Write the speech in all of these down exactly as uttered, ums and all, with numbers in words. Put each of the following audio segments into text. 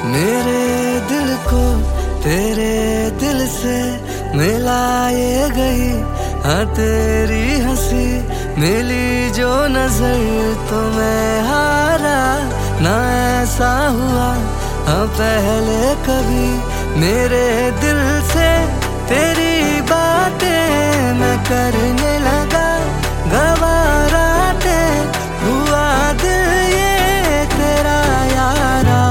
मेरे दिल को तेरे दिल से मिलाए गई, हाँ तेरी हंसी मिली जो नजर तो मैं हारा। ना ऐसा हुआ हाँ पहले कभी, मेरे दिल से तेरी बातें मैं करने लगा गवारा। ते हुआ दिल ये तेरा यारा,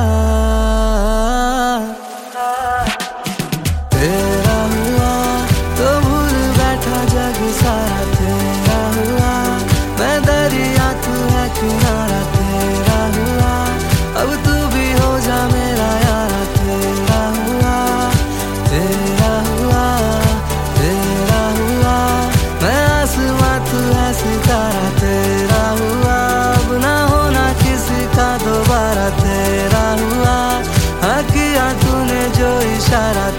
तेरा हुआ तो भूल बैठा जग सारा। तेरा हुआ मैं दरिया तू है किनारा। तेरा हुआ अब तू भी हो जा मेरा यारा। तेरा हुआ तेरा हुआ तेरा हुआ मैं आसमां तू है सितारा। तेरा हुआ अब ना होना किसी का दोबारा। तेरा हुआ हाँ किया तूने जो इशारा।